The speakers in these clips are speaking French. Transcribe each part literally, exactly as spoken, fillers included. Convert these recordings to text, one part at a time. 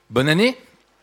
Bonne année.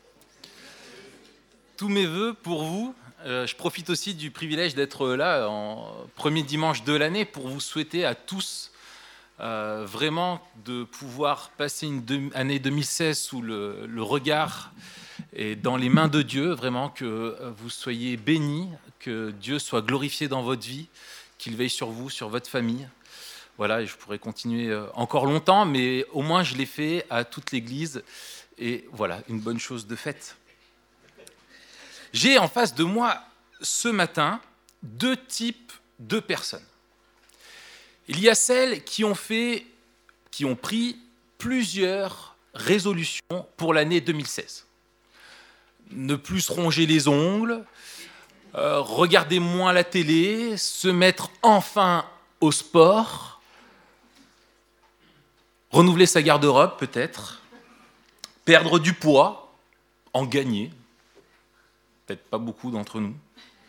Tous mes vœux pour vous. Euh, je profite aussi du privilège d'être là en premier dimanche de l'année pour vous souhaiter à tous euh, vraiment de pouvoir passer une de- année deux mille seize sous le, le regard et dans les mains de Dieu, vraiment que vous soyez bénis, que Dieu soit glorifié dans votre vie, qu'il veille sur vous, sur votre famille. Voilà, et je pourrais continuer encore longtemps, mais au moins je l'ai fait à toute l'Église. Et voilà, une bonne chose de faite. J'ai en face de moi ce matin deux types de personnes. Il y a celles qui ont fait, qui ont pris plusieurs résolutions pour l'année deux mille seize. Ne plus se ronger les ongles, euh, regarder moins la télé, se mettre enfin au sport, renouveler sa garde-robe peut-être, perdre du poids, en gagner, peut-être pas beaucoup d'entre nous,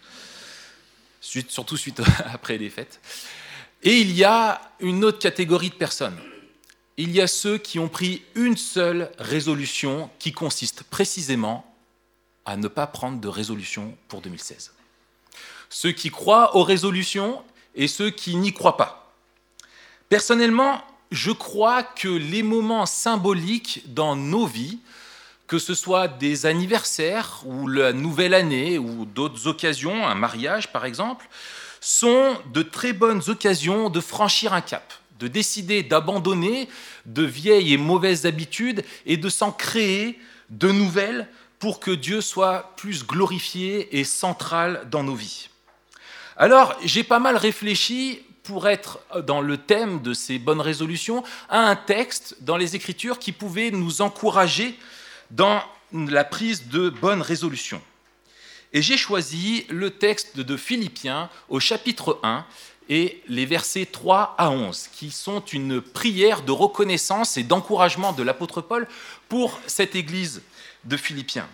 suite, surtout suite après les fêtes. Et il y a une autre catégorie de personnes. Il y a ceux qui ont pris une seule résolution qui consiste précisément à ne pas prendre de résolution pour deux mille seize. Ceux qui croient aux résolutions et ceux qui n'y croient pas. Personnellement, je crois que les moments symboliques dans nos vies, que ce soit des anniversaires ou la nouvelle année ou d'autres occasions, un mariage par exemple, sont de très bonnes occasions de franchir un cap, de décider d'abandonner de vieilles et mauvaises habitudes et de s'en créer de nouvelles pour que Dieu soit plus glorifié et central dans nos vies. Alors, j'ai pas mal réfléchi pour être dans le thème de ces bonnes résolutions, à un texte dans les Écritures qui pouvait nous encourager dans la prise de bonnes résolutions. Et j'ai choisi le texte de Philippiens au chapitre un et les versets trois à onze, qui sont une prière de reconnaissance et d'encouragement de l'apôtre Paul pour cette église de Philippiens.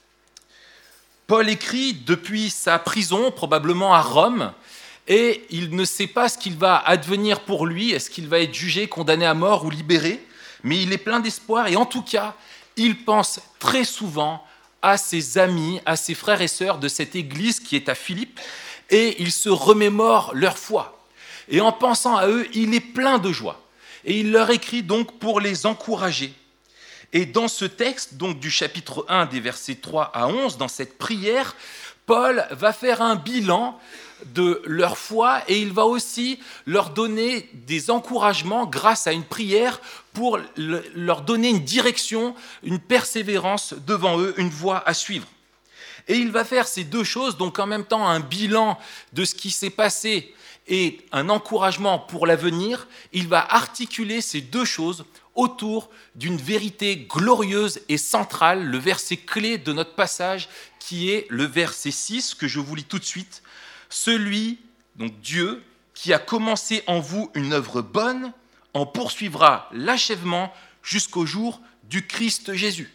Paul écrit depuis sa prison, probablement à Rome, et il ne sait pas ce qu'il va advenir pour lui, est-ce qu'il va être jugé, condamné à mort ou libéré, mais il est plein d'espoir et en tout cas, il pense très souvent à ses amis, à ses frères et sœurs de cette église qui est à Philippe, et il se remémore leur foi. Et en pensant à eux, il est plein de joie. Et il leur écrit donc pour les encourager. Et dans ce texte, donc du chapitre un, des versets trois à onze, dans cette prière, Paul va faire un bilan de leur foi et il va aussi leur donner des encouragements grâce à une prière pour le, leur donner une direction, une persévérance devant eux, une voie à suivre. Et il va faire ces deux choses, donc en même temps un bilan de ce qui s'est passé et un encouragement pour l'avenir. Il va articuler ces deux choses autour d'une vérité glorieuse et centrale, le verset clé de notre passage qui est le verset six que je vous lis tout de suite. Celui, donc Dieu, qui a commencé en vous une œuvre bonne, en poursuivra l'achèvement jusqu'au jour du Christ Jésus.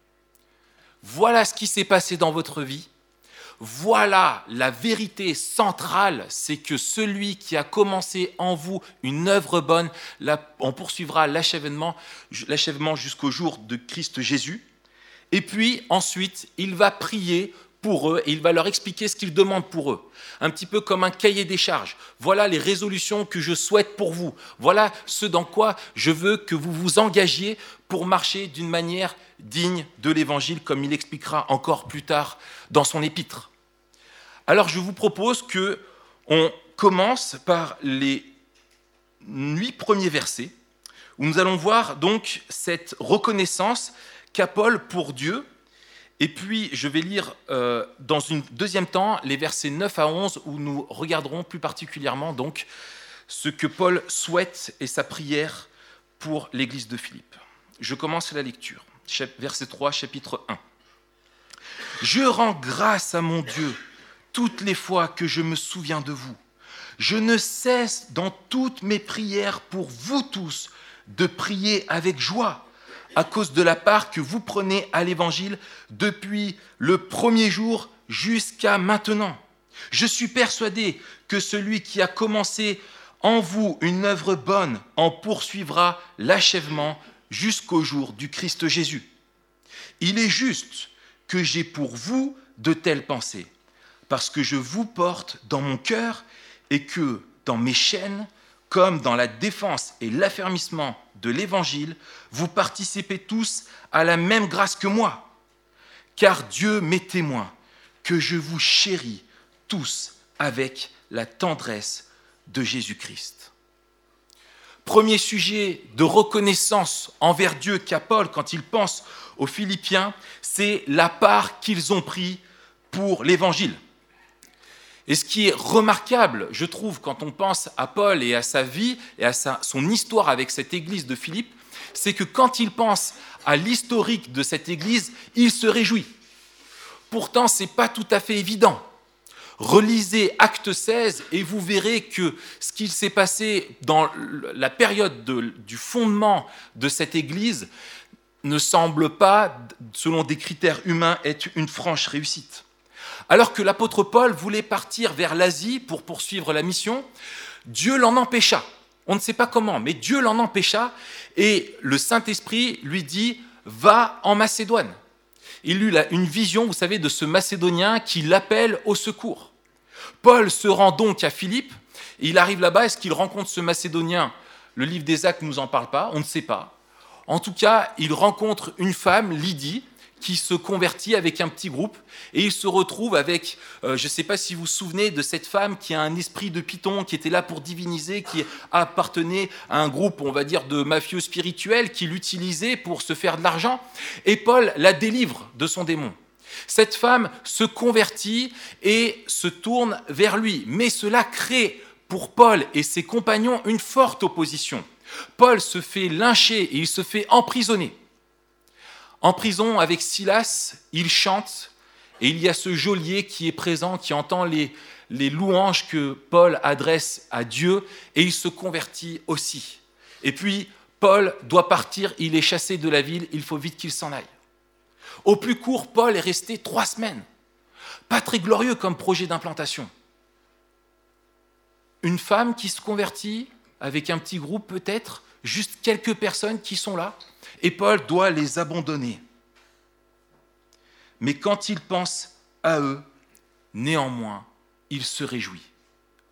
Voilà ce qui s'est passé dans votre vie. Voilà la vérité centrale, c'est que celui qui a commencé en vous une œuvre bonne, en poursuivra l'achèvement, l'achèvement jusqu'au jour de Christ Jésus. Et puis ensuite, il va prier pour eux et il va leur expliquer ce qu'il demande pour eux. Un petit peu comme un cahier des charges. Voilà les résolutions que je souhaite pour vous. Voilà ce dans quoi je veux que vous vous engagiez pour marcher d'une manière digne de l'Évangile, comme il expliquera encore plus tard dans son épître. Alors je vous propose qu'on commence par les huit premiers versets, où nous allons voir donc cette reconnaissance qu'a Paul pour Dieu. Et puis, je vais lire euh, dans un deuxième temps les versets neuf à onze où nous regarderons plus particulièrement donc ce que Paul souhaite et sa prière pour l'église de Philippe. Je commence la lecture. Verset trois, chapitre un. « Je rends grâce à mon Dieu toutes les fois que je me souviens de vous. Je ne cesse dans toutes mes prières pour vous tous de prier avec joie, à cause de la part que vous prenez à l'Évangile depuis le premier jour jusqu'à maintenant. Je suis persuadé que celui qui a commencé en vous une œuvre bonne en poursuivra l'achèvement jusqu'au jour du Christ Jésus. il est juste que j'ai pour vous de telles pensées, parce que je vous porte dans mon cœur et que dans mes chaînes, comme dans la défense et l'affermissement de l'Évangile, vous participez tous à la même grâce que moi. Car Dieu m'est témoin que je vous chéris tous avec la tendresse de Jésus-Christ. Premier sujet de reconnaissance envers Dieu qu'a Paul quand il pense aux Philippiens, c'est la part qu'ils ont pris pour l'Évangile. Et ce qui est remarquable, je trouve, quand on pense à Paul et à sa vie et à sa, son histoire avec cette église de Philippe, c'est que quand il pense à l'historique de cette église, il se réjouit. Pourtant, ce n'est pas tout à fait évident. Relisez Acte seize et vous verrez que ce qui s'est passé dans la période de, du fondement de cette église ne semble pas, selon des critères humains, être une franche réussite. Alors que l'apôtre Paul voulait partir vers l'Asie pour poursuivre la mission, Dieu l'en empêcha. On ne sait pas comment, mais Dieu l'en empêcha et le Saint-Esprit lui dit « Va en Macédoine ». Il eut une vision, vous savez, de ce Macédonien qui l'appelle au secours. Paul se rend donc à Philippe, et il arrive là-bas, est-ce qu'il rencontre ce Macédonien ? Le livre des Actes ne nous en parle pas, on ne sait pas. En tout cas, il rencontre une femme, Lydie, qui se convertit avec un petit groupe, et il se retrouve avec, euh, je ne sais pas si vous vous souvenez de cette femme qui a un esprit de python, qui était là pour diviniser, qui appartenait à un groupe, on va dire, de mafieux spirituels, qui l'utilisait pour se faire de l'argent, et Paul la délivre de son démon. Cette femme se convertit et se tourne vers lui, mais cela crée pour Paul et ses compagnons une forte opposition. Paul se fait lyncher et il se fait emprisonner. En prison, avec Silas, il chante, et il y a ce geôlier qui est présent, qui entend les, les louanges que Paul adresse à Dieu, et il se convertit aussi. Et puis, Paul doit partir, il est chassé de la ville, il faut vite qu'il s'en aille. Au plus court, Paul est resté trois semaines. Pas très glorieux comme projet d'implantation. Une femme qui se convertit, avec un petit groupe peut-être, juste quelques personnes qui sont là, et Paul doit les abandonner. Mais quand il pense à eux, néanmoins, il se réjouit. Pourquoi ?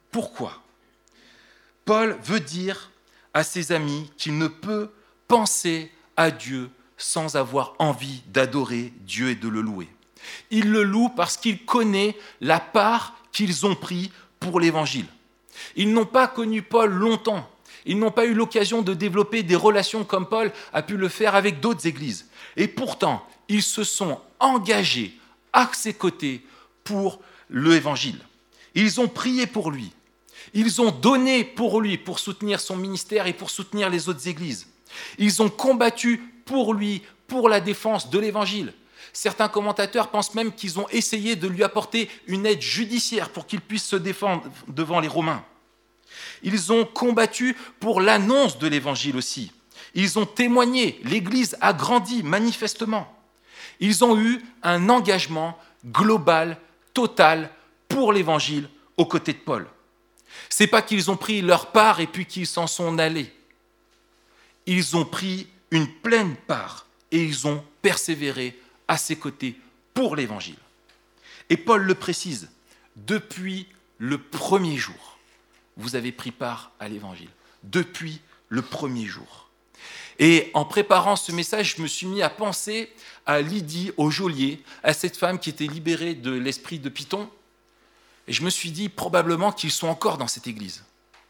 Paul veut dire à ses amis qu'il ne peut penser à Dieu sans avoir envie d'adorer Dieu et de le louer. Il le loue parce qu'il connaît la part qu'ils ont pris pour l'Évangile. Ils n'ont pas connu Paul longtemps. Ils n'ont pas eu l'occasion de développer des relations comme Paul a pu le faire avec d'autres églises. Et pourtant, ils se sont engagés à ses côtés pour l'Évangile. Ils ont prié pour lui. Ils ont donné pour lui, pour soutenir son ministère et pour soutenir les autres églises. Ils ont combattu pour lui, pour la défense de l'Évangile. Certains commentateurs pensent même qu'ils ont essayé de lui apporter une aide judiciaire pour qu'il puisse se défendre devant les Romains. Ils ont combattu pour l'annonce de l'Évangile aussi. Ils ont témoigné, l'Église a grandi manifestement. Ils ont eu un engagement global, total, pour l'Évangile aux côtés de Paul. Ce n'est pas qu'ils ont pris leur part et puis qu'ils s'en sont allés. Ils ont pris une pleine part et ils ont persévéré à ses côtés pour l'Évangile. Et Paul le précise, depuis le premier jour, vous avez pris part à l'Évangile, depuis le premier jour. Et en préparant ce message, je me suis mis à penser à Lydie, au geôlier, à cette femme qui était libérée de l'esprit de Python. Et je me suis dit probablement qu'ils sont encore dans cette église.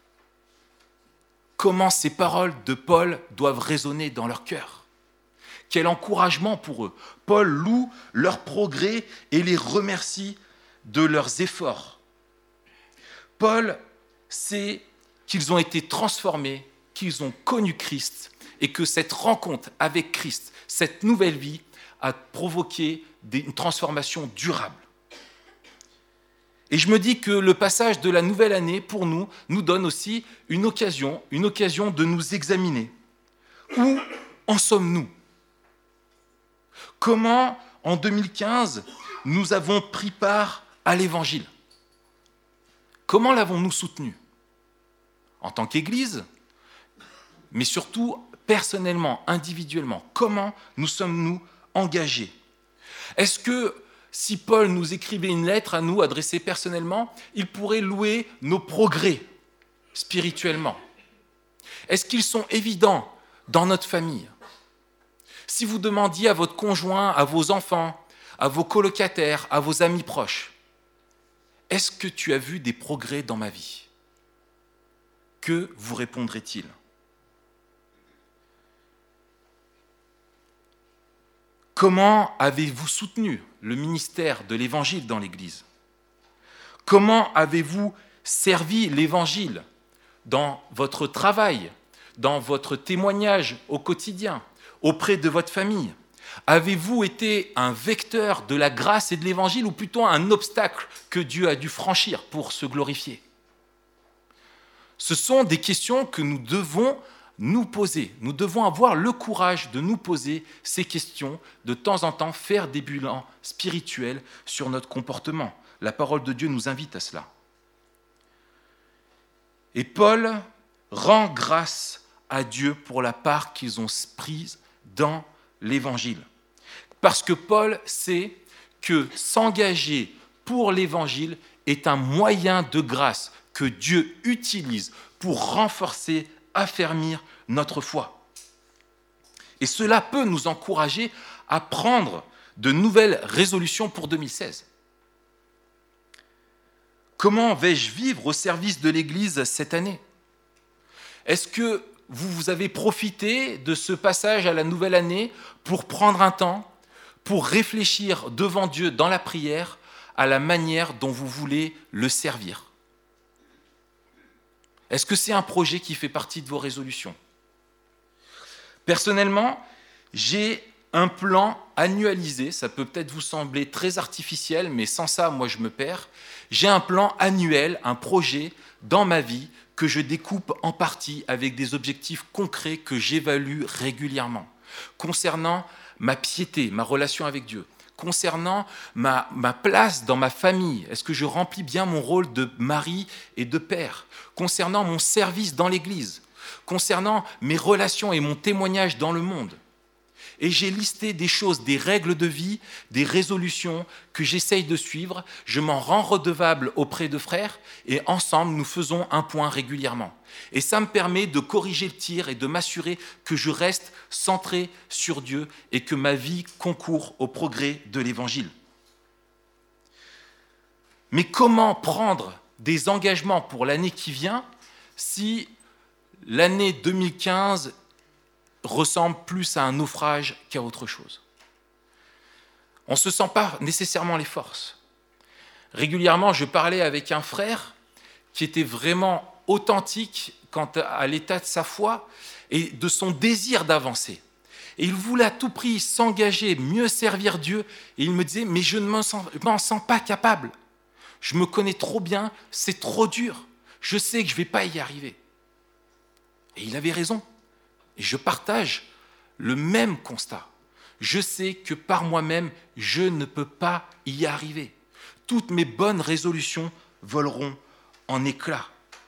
Comment ces paroles de Paul doivent résonner dans leur cœur. Quel encouragement pour eux. Paul loue leur progrès et les remercie de leurs efforts. Paul sait qu'ils ont été transformés, qu'ils ont connu Christ et que cette rencontre avec Christ, cette nouvelle vie, a provoqué une transformation durable. Et je me dis que le passage de la nouvelle année, pour nous, nous donne aussi une occasion, une occasion de nous examiner. Où en sommes-nous ? Comment, en deux mille quinze, nous avons pris part à l'Évangile ? Comment l'avons-nous soutenu ? En tant qu'Église, mais surtout personnellement, individuellement, comment nous sommes-nous engagés ? Est-ce que si Paul nous écrivait une lettre à nous adressée personnellement, il pourrait louer nos progrès spirituellement? Est-ce qu'ils sont évidents dans notre famille? Si vous demandiez à votre conjoint, à vos enfants, à vos colocataires, à vos amis proches, est-ce que tu as vu des progrès dans ma vie? Que vous répondrait-il? Comment avez-vous soutenu le ministère de l'Évangile dans l'Église? Comment avez-vous servi l'Évangile dans votre travail, dans votre témoignage au quotidien, auprès de votre famille? Avez-vous été un vecteur de la grâce et de l'Évangile ou plutôt un obstacle que Dieu a dû franchir pour se glorifier? Ce sont des questions que nous devons nous poser. Nous devons avoir le courage de nous poser ces questions, de temps en temps faire des bilans spirituels sur notre comportement. La parole de Dieu nous invite à cela. Et Paul rend grâce à Dieu pour la part qu'ils ont prise dans l'Évangile. Parce que Paul sait que s'engager pour l'Évangile est un moyen de grâce que Dieu utilise pour renforcer, affermir notre foi. Et cela peut nous encourager à prendre de nouvelles résolutions pour deux mille seize. Comment vais-je vivre au service de l'Église cette année? Est-ce que vous, vous avez profité de ce passage à la nouvelle année pour prendre un temps, pour réfléchir devant Dieu dans la prière à la manière dont vous voulez le servir? Est-ce que c'est un projet qui fait partie de vos résolutions? Personnellement, j'ai un plan annualisé, ça peut peut-être vous sembler très artificiel, mais sans ça, moi je me perds. J'ai un plan annuel, un projet dans ma vie que je découpe en partie avec des objectifs concrets que j'évalue régulièrement. Concernant ma piété, ma relation avec Dieu, concernant ma, ma place dans ma famille, est-ce que je remplis bien mon rôle de mari et de père, concernant mon service dans l'Église, concernant mes relations et mon témoignage dans le monde. Et j'ai listé des choses, des règles de vie, des résolutions que j'essaye de suivre. Je m'en rends redevable auprès de frères et ensemble, nous faisons un point régulièrement. Et ça me permet de corriger le tir et de m'assurer que je reste centré sur Dieu et que ma vie concourt au progrès de l'Évangile. Mais comment prendre des engagements pour l'année qui vient si l'année deux mille quinze ressemble plus à un naufrage qu'à autre chose? On ne se sent pas nécessairement les forces. Régulièrement, je parlais avec un frère qui était vraiment authentique quant à l'état de sa foi et de son désir d'avancer. Et il voulait à tout prix s'engager, mieux servir Dieu. Et il me disait, mais je ne m'en sens, m'en sens pas capable. Je me connais trop bien, c'est trop dur. Je sais que je ne vais pas y arriver. Et il avait raison. Et je partage le même constat. Je sais que par moi-même, je ne peux pas y arriver. Toutes mes bonnes résolutions voleront en éclats.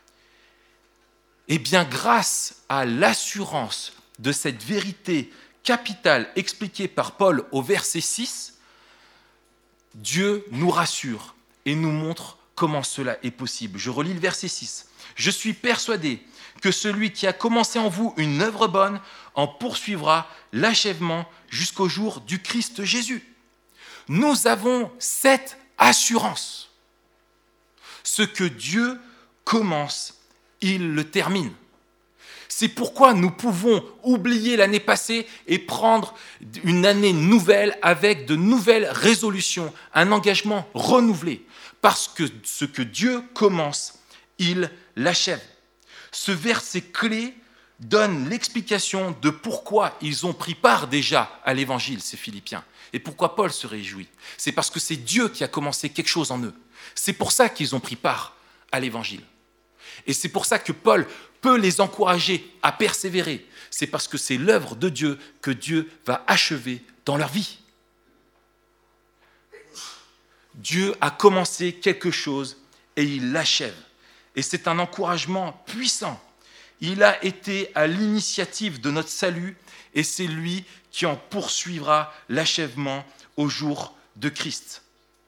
Eh bien, grâce à l'assurance de cette vérité capitale expliquée par Paul au verset six, Dieu nous rassure et nous montre comment cela est possible. Je relis le verset six. « Je suis persuadé que celui qui a commencé en vous une œuvre bonne en poursuivra l'achèvement jusqu'au jour du Christ Jésus. » Nous avons cette assurance. Ce que Dieu commence, il le termine. C'est pourquoi nous pouvons oublier l'année passée et prendre une année nouvelle avec de nouvelles résolutions, un engagement renouvelé. Parce que ce que Dieu commence, il l'achève. Ce verset clé donne l'explication de pourquoi ils ont pris part déjà à l'évangile, ces Philippiens, et pourquoi Paul se réjouit. C'est parce que c'est Dieu qui a commencé quelque chose en eux. C'est pour ça qu'ils ont pris part à l'évangile. Et c'est pour ça que Paul peut les encourager à persévérer. C'est parce que c'est l'œuvre de Dieu que Dieu va achever dans leur vie. Dieu a commencé quelque chose et il l'achève. Et c'est un encouragement puissant. Il a été à l'initiative de notre salut et c'est lui qui en poursuivra l'achèvement au jour de Christ.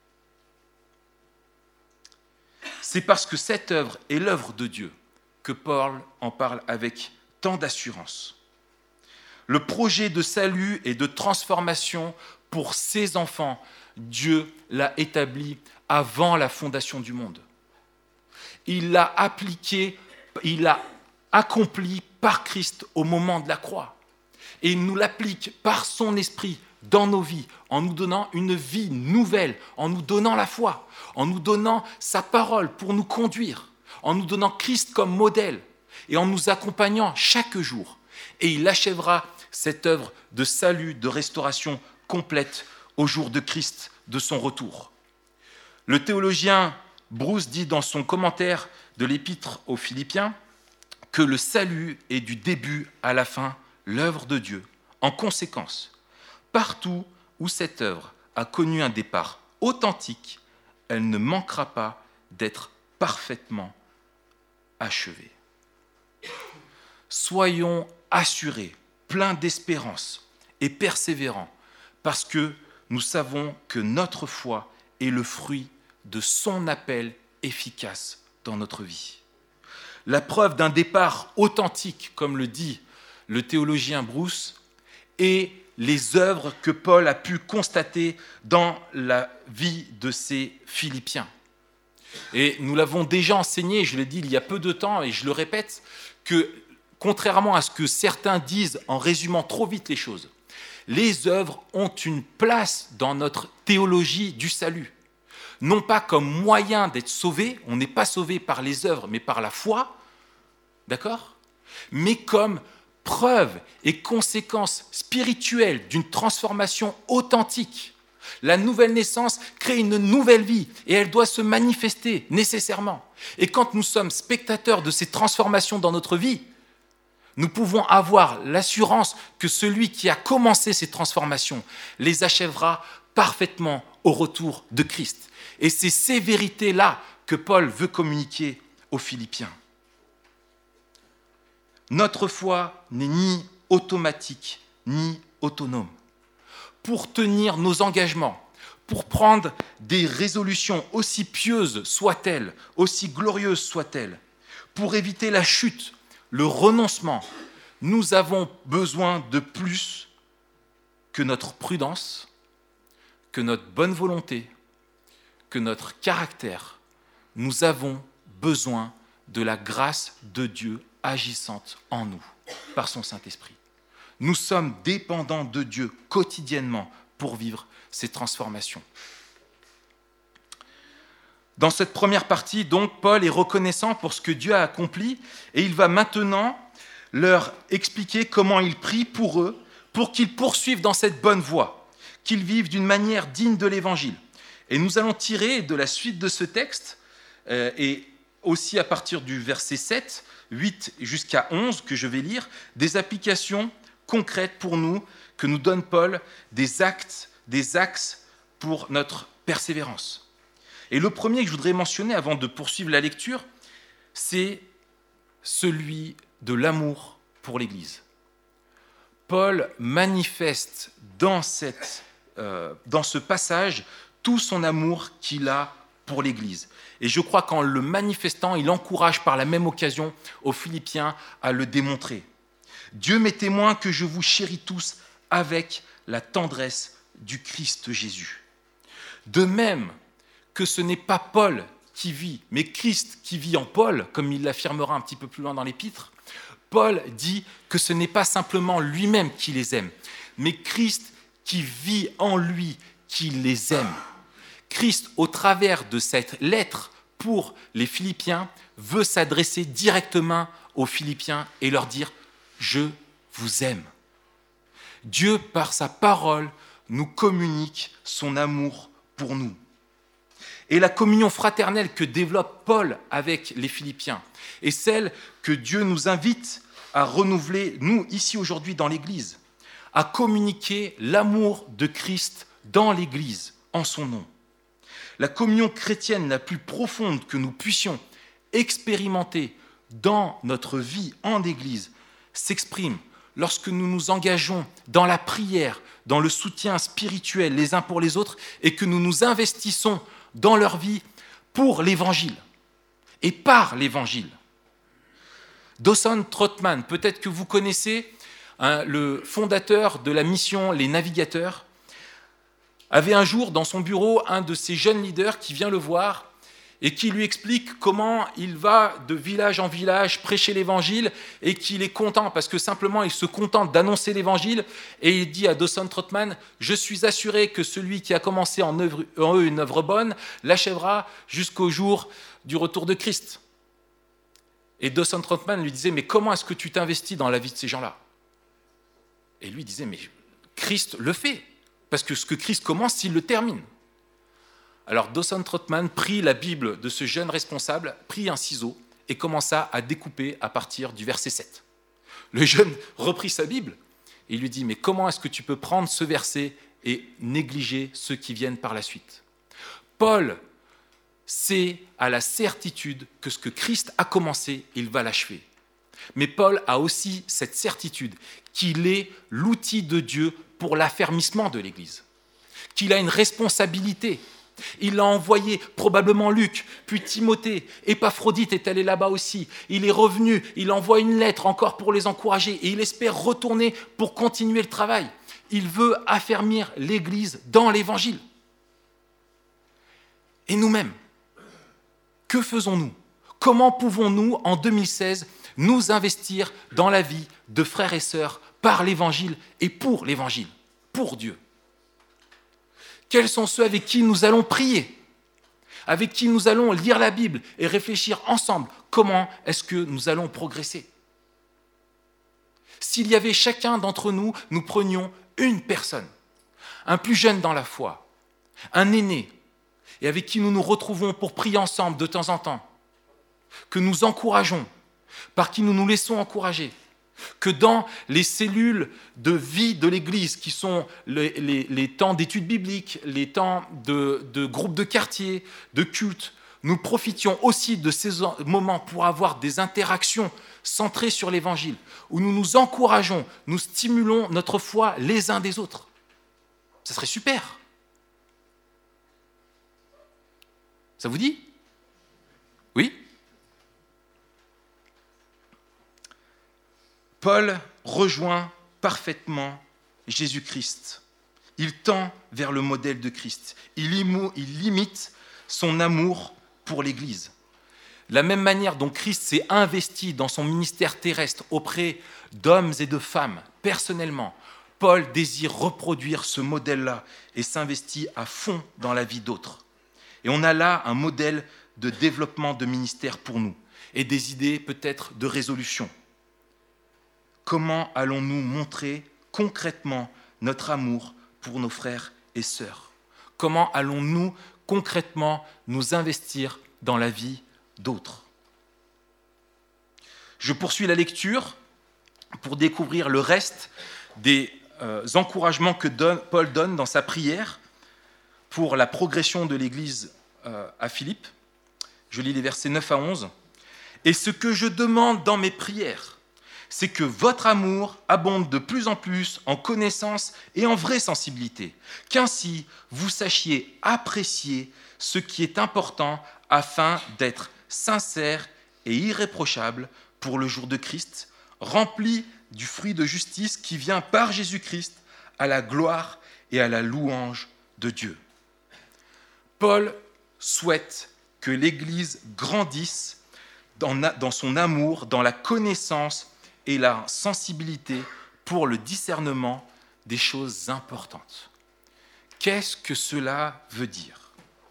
C'est parce que cette œuvre est l'œuvre de Dieu que Paul en parle avec tant d'assurance. Le projet de salut et de transformation pour ses enfants, Dieu l'a établi avant la fondation du monde. Il l'a appliqué, il l'a accompli par Christ au moment de la croix. Et il nous l'applique par son esprit dans nos vies, en nous donnant une vie nouvelle, en nous donnant la foi, en nous donnant sa parole pour nous conduire, en nous donnant Christ comme modèle et en nous accompagnant chaque jour. Et il achèvera cette œuvre de salut, de restauration complète au jour de Christ, de son retour. Le théologien Bruce dit dans son commentaire de l'épître aux Philippiens que le salut est du début à la fin l'œuvre de Dieu. En conséquence, partout où cette œuvre a connu un départ authentique, elle ne manquera pas d'être parfaitement achevée. Soyons assurés, pleins d'espérance et persévérants, parce que nous savons que notre foi est le fruit de son appel efficace dans notre vie. La preuve d'un départ authentique, comme le dit le théologien Bruce, est les œuvres que Paul a pu constater dans la vie de ces Philippiens. Et nous l'avons déjà enseigné, je l'ai dit il y a peu de temps, et je le répète, que contrairement à ce que certains disent en résumant trop vite les choses, les œuvres ont une place dans notre théologie du salut. Non pas comme moyen d'être sauvé, on n'est pas sauvé par les œuvres, mais par la foi, d'accord ? Mais comme preuve et conséquence spirituelle d'une transformation authentique. La nouvelle naissance crée une nouvelle vie et elle doit se manifester nécessairement. Et quand nous sommes spectateurs de ces transformations dans notre vie, nous pouvons avoir l'assurance que celui qui a commencé ces transformations les achèvera parfaitement au retour de Christ. Et c'est ces vérités-là que Paul veut communiquer aux Philippiens. Notre foi n'est ni automatique, ni autonome. Pour tenir nos engagements, pour prendre des résolutions aussi pieuses soient-elles, aussi glorieuses soient-elles, pour éviter la chute, le renoncement, nous avons besoin de plus que notre prudence, que notre bonne volonté, que notre caractère. Nous avons besoin de la grâce de Dieu agissante en nous, par son Saint-Esprit. Nous sommes dépendants de Dieu quotidiennement pour vivre ces transformations. Dans cette première partie, donc, Paul est reconnaissant pour ce que Dieu a accompli et il va maintenant leur expliquer comment il prie pour eux, pour qu'ils poursuivent dans cette bonne voie, qu'ils vivent d'une manière digne de l'Évangile. Et nous allons tirer de la suite de ce texte, euh, et aussi à partir du verset sept, huit jusqu'à onze, que je vais lire, des applications concrètes pour nous, que nous donne Paul, des actes, des axes pour notre persévérance. Et le premier que je voudrais mentionner avant de poursuivre la lecture, c'est celui de l'amour pour l'Église. Paul manifeste dans, cette, euh, dans ce passage tout son amour qu'il a pour l'Église. Et je crois qu'en le manifestant, il encourage par la même occasion aux Philippiens à le démontrer. Dieu m'est témoin que je vous chéris tous avec la tendresse du Christ Jésus. De même que ce n'est pas Paul qui vit, mais Christ qui vit en Paul, comme il l'affirmera un petit peu plus loin dans l'épître, Paul dit que ce n'est pas simplement lui-même qui les aime, mais Christ qui vit en lui, qui les aime. Christ, au travers de cette lettre pour les Philippiens, veut s'adresser directement aux Philippiens et leur dire « Je vous aime ». Dieu, par sa parole, nous communique son amour pour nous. Et la communion fraternelle que développe Paul avec les Philippiens est celle que Dieu nous invite à renouveler, nous, ici aujourd'hui dans l'Église, à communiquer l'amour de Christ dans l'Église, en son nom. La communion chrétienne la plus profonde que nous puissions expérimenter dans notre vie en Église s'exprime lorsque nous nous engageons dans la prière, dans le soutien spirituel les uns pour les autres, et que nous nous investissons dans leur vie pour l'Évangile et par l'Évangile. Dawson Trotman, peut-être que vous connaissez, hein, le fondateur de la mission Les Navigateurs, avait un jour dans son bureau un de ces jeunes leaders qui vient le voir et qui lui explique comment il va de village en village prêcher l'Évangile et qu'il est content parce que simplement il se contente d'annoncer l'Évangile, et il dit à Dawson Trotman: « Je suis assuré que celui qui a commencé en, œuvre, en eux une œuvre bonne l'achèvera jusqu'au jour du retour de Christ. » Et Dawson Trotman lui disait: « Mais comment est-ce que tu t'investis dans la vie de ces gens-là » Et lui disait: « Mais Christ le fait, parce que ce que Christ commence, il le termine. » Alors Dawson Trotman prit la Bible de ce jeune responsable, prit un ciseau et commença à découper à partir du verset sept. Le jeune reprit sa Bible et lui dit: « Mais comment est-ce que tu peux prendre ce verset et négliger ceux qui viennent par la suite ?» Paul sait à la certitude que ce que Christ a commencé, il va l'achever. Mais Paul a aussi cette certitude qu'il est l'outil de Dieu pour l'affermissement de l'Église, qu'il a une responsabilité. Il a envoyé probablement Luc, puis Timothée, Épaphrodite est allé là-bas aussi. Il est revenu, il envoie une lettre encore pour les encourager et il espère retourner pour continuer le travail. Il veut affermir l'Église dans l'Évangile. Et nous-mêmes, que faisons-nous ? Comment pouvons-nous, en deux mille seize, nous investir dans la vie de frères et sœurs par l'Évangile et pour l'Évangile, pour Dieu ? Quels sont ceux avec qui nous allons prier, avec qui nous allons lire la Bible et réfléchir ensemble comment est-ce que nous allons progresser ? S'il y avait chacun d'entre nous, nous prenions une personne, un plus jeune dans la foi, un aîné, et avec qui nous nous retrouvons pour prier ensemble de temps en temps, que nous encourageons, par qui nous nous laissons encourager, que dans les cellules de vie de l'Église, qui sont les, les, les temps d'études bibliques, les temps de, de groupes de quartier, de culte, nous profitions aussi de ces moments pour avoir des interactions centrées sur l'Évangile, où nous nous encourageons, nous stimulons notre foi les uns des autres. Ça serait super. Ça vous dit ? Oui ? Paul rejoint parfaitement Jésus-Christ. Il tend vers le modèle de Christ. Il, imo, il imite son amour pour l'Église. La même manière dont Christ s'est investi dans son ministère terrestre auprès d'hommes et de femmes, personnellement, Paul désire reproduire ce modèle-là et s'investit à fond dans la vie d'autres. Et on a là un modèle de développement de ministère pour nous et des idées peut-être de résolution. Comment allons-nous montrer concrètement notre amour pour nos frères et sœurs ? Comment allons-nous concrètement nous investir dans la vie d'autres ? Je poursuis la lecture pour découvrir le reste des euh, encouragements que donne, Paul donne dans sa prière pour la progression de l'Église euh, à Philippe. Je lis les versets neuf à onze. « Et ce que je demande dans mes prières, c'est que votre amour abonde de plus en plus en connaissance et en vraie sensibilité, qu'ainsi vous sachiez apprécier ce qui est important afin d'être sincère et irréprochable pour le jour de Christ, rempli du fruit de justice qui vient par Jésus-Christ à la gloire et à la louange de Dieu. » Paul souhaite que l'Église grandisse dans, dans son amour, dans la connaissance et la sensibilité pour le discernement des choses importantes. Qu'est-ce que cela veut dire ?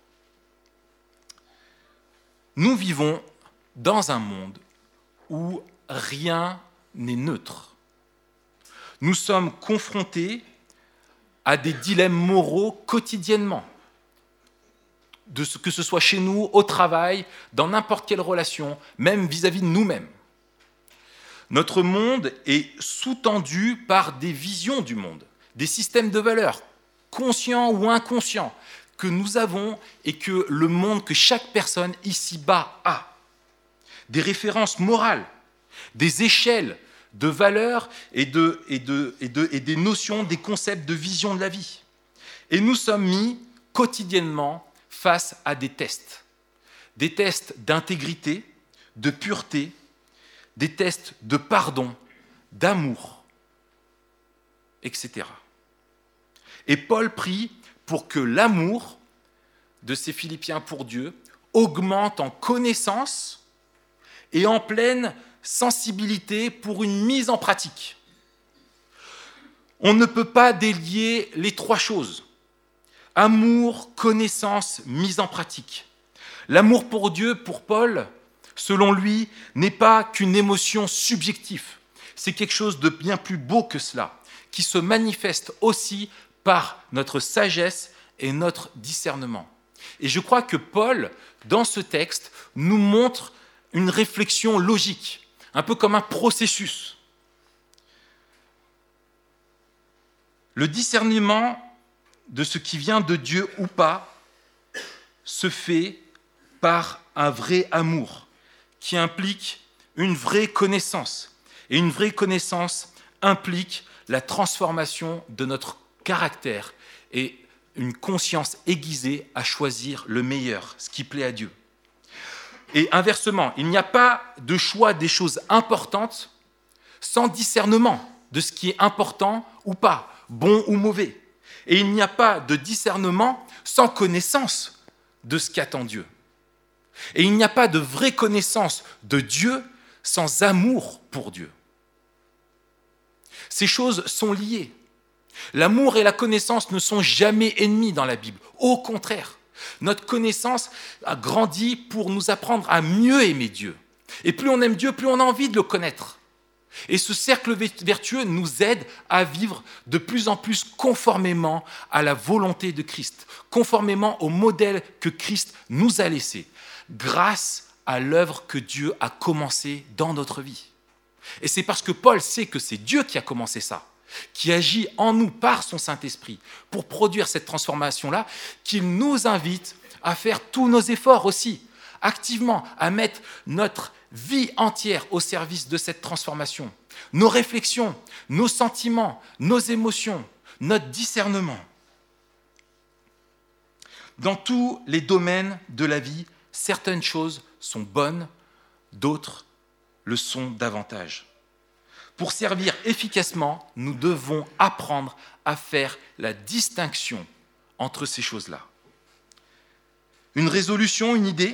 Nous vivons dans un monde où rien n'est neutre. Nous sommes confrontés à des dilemmes moraux quotidiennement, de ce, que ce soit chez nous, au travail, dans n'importe quelle relation, même vis-à-vis de nous-mêmes. Notre monde est sous-tendu par des visions du monde, des systèmes de valeurs, conscients ou inconscients, que nous avons et que le monde, que chaque personne ici-bas a. Des références morales, des échelles de valeurs et, de, et, de, et, de, et des notions, des concepts de vision de la vie. Et nous sommes mis quotidiennement face à des tests. Des tests d'intégrité, de pureté, des tests de pardon, d'amour, et cetera. Et Paul prie pour que l'amour de ces Philippiens pour Dieu augmente en connaissance et en pleine sensibilité pour une mise en pratique. On ne peut pas délier les trois choses. Amour, connaissance, mise en pratique. L'amour pour Dieu, pour Paul, selon lui, n'est pas qu'une émotion subjective. C'est quelque chose de bien plus beau que cela, qui se manifeste aussi par notre sagesse et notre discernement. Et je crois que Paul, dans ce texte, nous montre une réflexion logique, un peu comme un processus. Le discernement de ce qui vient de Dieu ou pas se fait par un vrai amour qui implique une vraie connaissance. Et une vraie connaissance implique la transformation de notre caractère et une conscience aiguisée à choisir le meilleur, ce qui plaît à Dieu. Et inversement, il n'y a pas de choix des choses importantes sans discernement de ce qui est important ou pas, bon ou mauvais. Et il n'y a pas de discernement sans connaissance de ce qu'attend Dieu. Et il n'y a pas de vraie connaissance de Dieu sans amour pour Dieu. Ces choses sont liées. L'amour et la connaissance ne sont jamais ennemis dans la Bible. Au contraire, notre connaissance a grandi pour nous apprendre à mieux aimer Dieu. Et plus on aime Dieu, plus on a envie de le connaître. Et ce cercle vertueux nous aide à vivre de plus en plus conformément à la volonté de Christ, conformément au modèle que Christ nous a laissé, grâce à l'œuvre que Dieu a commencée dans notre vie. Et c'est parce que Paul sait que c'est Dieu qui a commencé ça, qui agit en nous par son Saint-Esprit pour produire cette transformation-là, qu'il nous invite à faire tous nos efforts aussi, activement, à mettre notre vie entière au service de cette transformation. Nos réflexions, nos sentiments, nos émotions, notre discernement. Dans tous les domaines de la vie, certaines choses sont bonnes, d'autres le sont davantage. Pour servir efficacement, nous devons apprendre à faire la distinction entre ces choses-là. Une résolution, une idée ?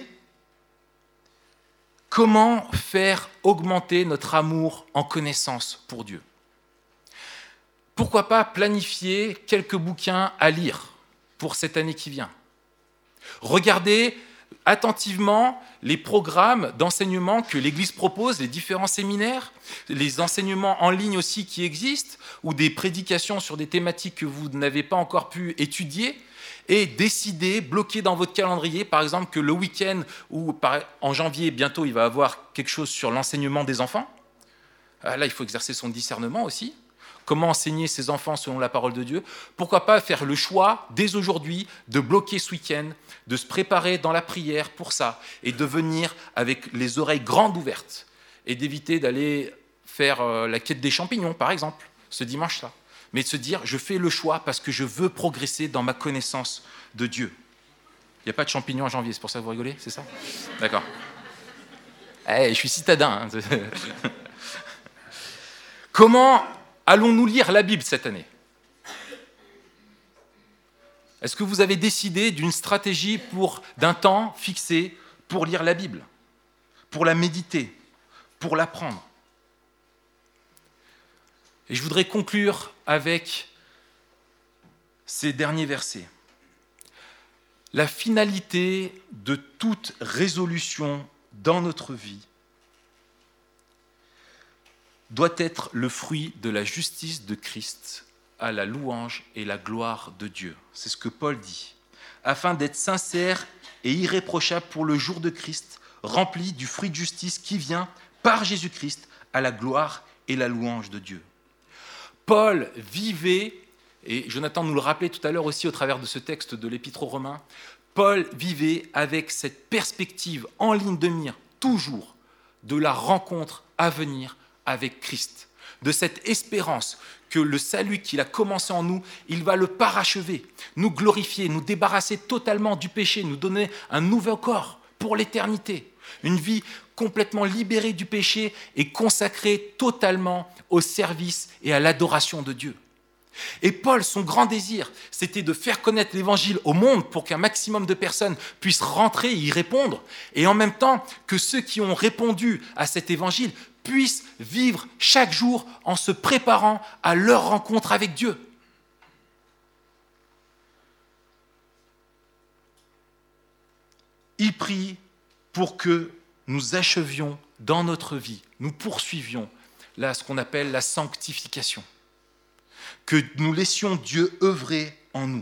Comment faire augmenter notre amour en connaissance pour Dieu ? Pourquoi pas planifier quelques bouquins à lire pour cette année qui vient ? Regardez attentivement les programmes d'enseignement que l'Église propose, les différents séminaires, les enseignements en ligne aussi qui existent, ou des prédications sur des thématiques que vous n'avez pas encore pu étudier, et décider, bloquer dans votre calendrier, par exemple, que le week-end, ou en janvier, bientôt, il va y avoir quelque chose sur l'enseignement des enfants. Là, il faut exercer son discernement aussi. Comment enseigner ses enfants selon la parole de Dieu ? Pourquoi pas faire le choix, dès aujourd'hui, de bloquer ce week-end, de se préparer dans la prière pour ça, et de venir avec les oreilles grandes ouvertes, et d'éviter d'aller faire la quête des champignons, par exemple, ce dimanche-là. Mais de se dire, je fais le choix parce que je veux progresser dans ma connaissance de Dieu. Il n'y a pas de champignons en janvier, c'est pour ça que vous rigolez, c'est ça ? D'accord. Hey, je suis citadin. Hein. Comment allons-nous lire la Bible cette année ? Est-ce que vous avez décidé d'une stratégie pour, d'un temps fixé pour lire la Bible, pour la méditer, pour l'apprendre ? Et je voudrais conclure avec ces derniers versets. La finalité de toute résolution dans notre vie doit être le fruit de la justice de Christ à la louange et la gloire de Dieu. C'est ce que Paul dit. Afin d'être sincère et irréprochable pour le jour de Christ, rempli du fruit de justice qui vient par Jésus-Christ à la gloire et la louange de Dieu. Paul vivait, et Jonathan nous le rappelait tout à l'heure aussi au travers de ce texte de l'Épître aux Romains, Paul vivait avec cette perspective en ligne de mire, toujours, de la rencontre à venir avec Christ, de cette espérance que le salut qu'il a commencé en nous, il va le parachever, nous glorifier, nous débarrasser totalement du péché, nous donner un nouveau corps pour l'éternité, une vie complètement libérée du péché et consacrée totalement au service et à l'adoration de Dieu. Et Paul, son grand désir, c'était de faire connaître l'évangile au monde pour qu'un maximum de personnes puissent rentrer et y répondre, et en même temps que ceux qui ont répondu à cet évangile puissent vivre chaque jour en se préparant à leur rencontre avec Dieu. Il prie pour que nous achevions dans notre vie, nous poursuivions là ce qu'on appelle la sanctification, que nous laissions Dieu œuvrer en nous.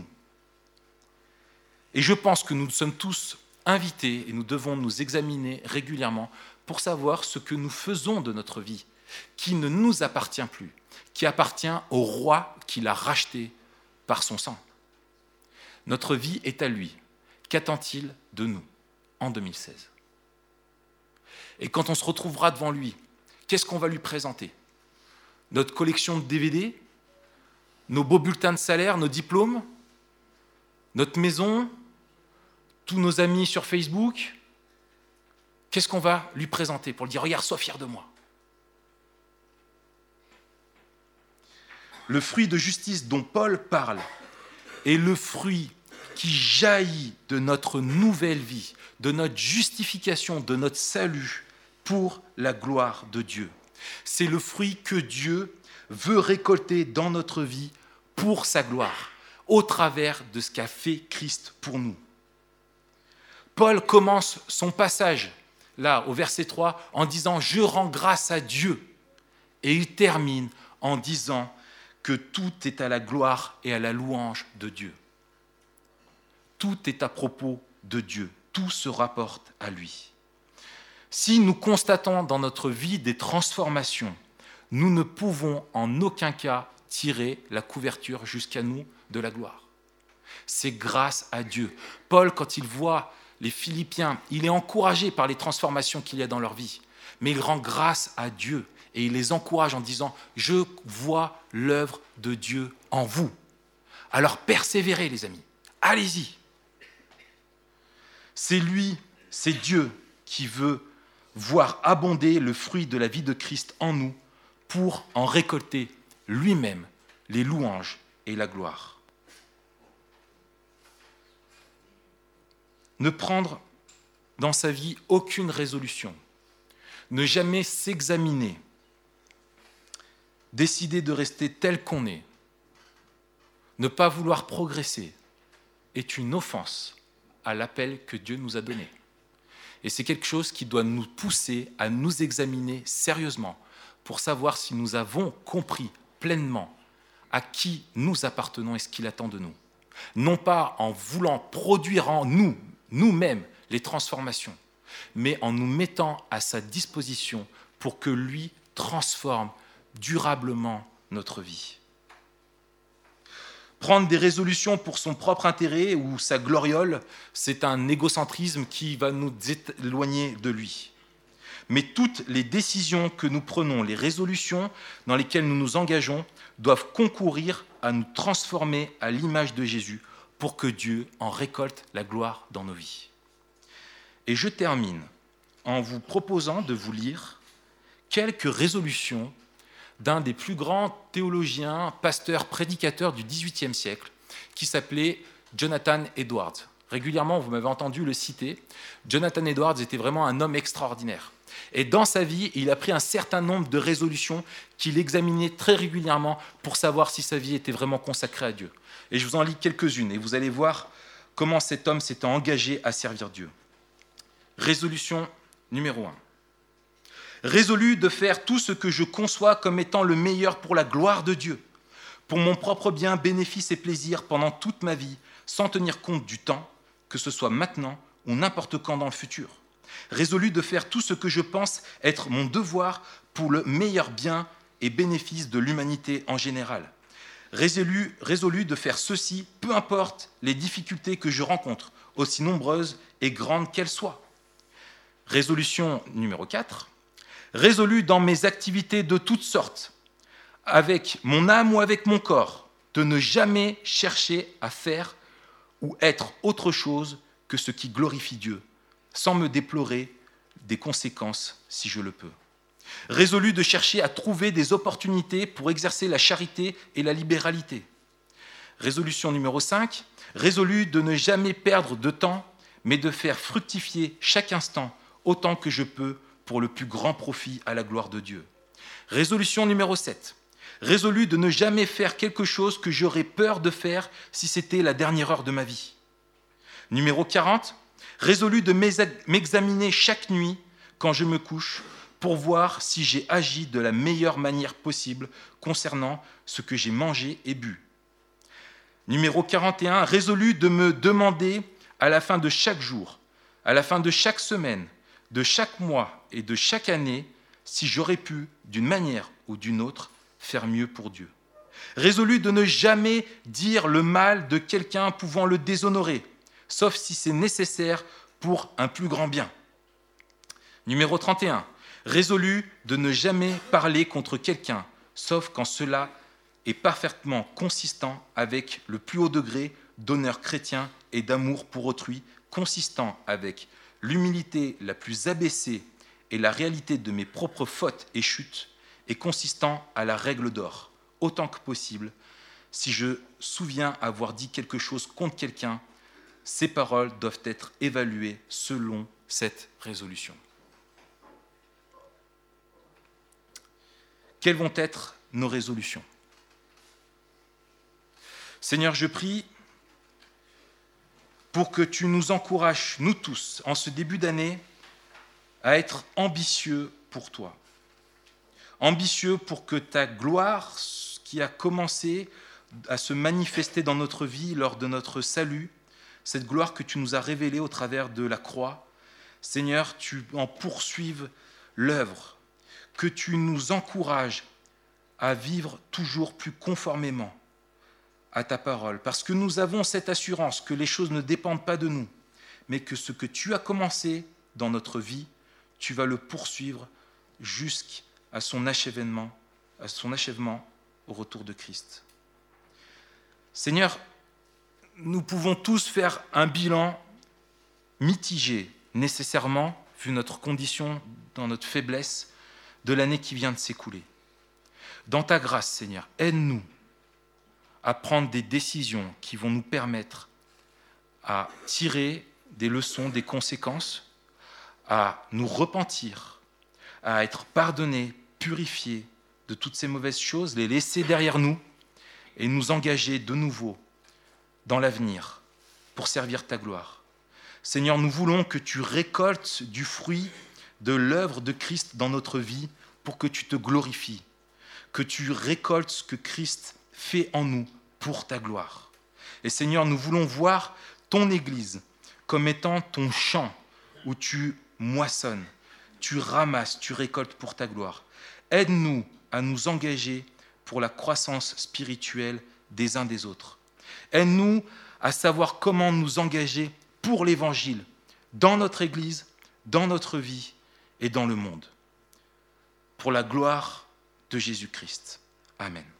Et je pense que nous sommes tous invités et nous devons nous examiner régulièrement pour savoir ce que nous faisons de notre vie, qui ne nous appartient plus, qui appartient au roi qui l'a racheté par son sang. Notre vie est à lui. Qu'attend-il de nous en deux mille seize ? Et quand on se retrouvera devant lui, qu'est-ce qu'on va lui présenter ? Notre collection de D V D ? Nos beaux bulletins de salaire, nos diplômes ? Notre maison ? Tous nos amis sur Facebook ? Qu'est-ce qu'on va lui présenter pour lui dire « Regarde, sois fier de moi ». Le fruit de justice dont Paul parle est le fruit qui jaillit de notre nouvelle vie, de notre justification, de notre salut pour la gloire de Dieu. C'est le fruit que Dieu veut récolter dans notre vie pour sa gloire, au travers de ce qu'a fait Christ pour nous. Paul commence son passage, là, au verset trois, en disant « Je rends grâce à Dieu ». Et il termine en disant que tout est à la gloire et à la louange de Dieu. Tout est à propos de Dieu, tout se rapporte à lui. Si nous constatons dans notre vie des transformations, nous ne pouvons en aucun cas tirer la couverture jusqu'à nous de la gloire. C'est grâce à Dieu. Paul, quand il voit les Philippiens, il est encouragé par les transformations qu'il y a dans leur vie, mais il rend grâce à Dieu et il les encourage en disant « Je vois l'œuvre de Dieu en vous ». Alors persévérez les amis, allez-y. C'est lui, c'est Dieu qui veut voir abonder le fruit de la vie de Christ en nous pour en récolter lui-même les louanges et la gloire. Ne prendre dans sa vie aucune résolution, ne jamais s'examiner, décider de rester tel qu'on est, ne pas vouloir progresser est une offense à l'appel que Dieu nous a donné. Et c'est quelque chose qui doit nous pousser à nous examiner sérieusement pour savoir si nous avons compris pleinement à qui nous appartenons et ce qu'il attend de nous. Non pas en voulant produire en nous, nous-mêmes, les transformations, mais en nous mettant à sa disposition pour que lui transforme durablement notre vie. Prendre des résolutions pour son propre intérêt ou sa gloriole, c'est un égocentrisme qui va nous éloigner de lui. Mais toutes les décisions que nous prenons, les résolutions dans lesquelles nous nous engageons, doivent concourir à nous transformer à l'image de Jésus pour que Dieu en récolte la gloire dans nos vies. Et je termine en vous proposant de vous lire quelques résolutions d'un des plus grands théologiens, pasteurs, prédicateurs du dix-huitième siècle, qui s'appelait Jonathan Edwards. Régulièrement, vous m'avez entendu le citer. Jonathan Edwards était vraiment un homme extraordinaire. Et dans sa vie, il a pris un certain nombre de résolutions qu'il examinait très régulièrement pour savoir si sa vie était vraiment consacrée à Dieu. Et je vous en lis quelques-unes, et vous allez voir comment cet homme s'était engagé à servir Dieu. Résolution numéro un. Résolu de faire tout ce que je conçois comme étant le meilleur pour la gloire de Dieu, pour mon propre bien, bénéfice et plaisir pendant toute ma vie, sans tenir compte du temps, que ce soit maintenant ou n'importe quand dans le futur. Résolu de faire tout ce que je pense être mon devoir pour le meilleur bien et bénéfice de l'humanité en général. Résolu, résolu de faire ceci, peu importe les difficultés que je rencontre, aussi nombreuses et grandes qu'elles soient. Résolution numéro quatre. Résolu dans mes activités de toutes sortes, avec mon âme ou avec mon corps, de ne jamais chercher à faire ou être autre chose que ce qui glorifie Dieu, sans me déplorer des conséquences si je le peux. Résolu de chercher à trouver des opportunités pour exercer la charité et la libéralité. Résolution numéro cinq, résolu de ne jamais perdre de temps, mais de faire fructifier chaque instant autant que je peux pour le plus grand profit à la gloire de Dieu. Résolution numéro sept, résolu de ne jamais faire quelque chose que j'aurais peur de faire si c'était la dernière heure de ma vie. Numéro quarante, résolu de m'examiner chaque nuit quand je me couche pour voir si j'ai agi de la meilleure manière possible concernant ce que j'ai mangé et bu. Numéro quarante et un, résolu de me demander à la fin de chaque jour, à la fin de chaque semaine, de chaque mois et de chaque année, si j'aurais pu, d'une manière ou d'une autre, faire mieux pour Dieu. Résolu de ne jamais dire le mal de quelqu'un pouvant le déshonorer, sauf si c'est nécessaire pour un plus grand bien. Numéro trente et un, résolu de ne jamais parler contre quelqu'un, sauf quand cela est parfaitement consistant avec le plus haut degré d'honneur chrétien et d'amour pour autrui, consistant avec l'humilité la plus abaissée et la réalité de mes propres fautes et chutes, et consistant à la règle d'or, autant que possible. Si je souviens avoir dit quelque chose contre quelqu'un, ces paroles doivent être évaluées selon cette résolution. Quelles vont être nos résolutions ? Seigneur, je prie pour que tu nous encourages, nous tous, en ce début d'année, à être ambitieux pour toi. Ambitieux pour que ta gloire, qui a commencé à se manifester dans notre vie lors de notre salut, cette gloire que tu nous as révélée au travers de la croix, Seigneur, tu en poursuives l'œuvre, que tu nous encourages à vivre toujours plus conformément à ta parole, parce que nous avons cette assurance que les choses ne dépendent pas de nous, mais que ce que tu as commencé dans notre vie, tu vas le poursuivre jusqu'à son achèvement, à son achèvement au retour de Christ. Seigneur, nous pouvons tous faire un bilan mitigé, nécessairement, vu notre condition, dans notre faiblesse, de l'année qui vient de s'écouler. Dans ta grâce, Seigneur, aide-nous à prendre des décisions qui vont nous permettre à tirer des leçons, des conséquences, à nous repentir, à être pardonnés, purifiés de toutes ces mauvaises choses, les laisser derrière nous et nous engager de nouveau dans l'avenir pour servir ta gloire. Seigneur, nous voulons que tu récoltes du fruit de l'œuvre de Christ dans notre vie pour que tu te glorifies, que tu récoltes ce que Christ fait en nous pour ta gloire. Et Seigneur, nous voulons voir ton Église comme étant ton champ où tu moissonnes, tu ramasses, tu récoltes pour ta gloire. Aide-nous à nous engager pour la croissance spirituelle des uns des autres. Aide-nous à savoir comment nous engager pour l'Évangile dans notre Église, dans notre vie et dans le monde. Pour la gloire de Jésus-Christ. Amen.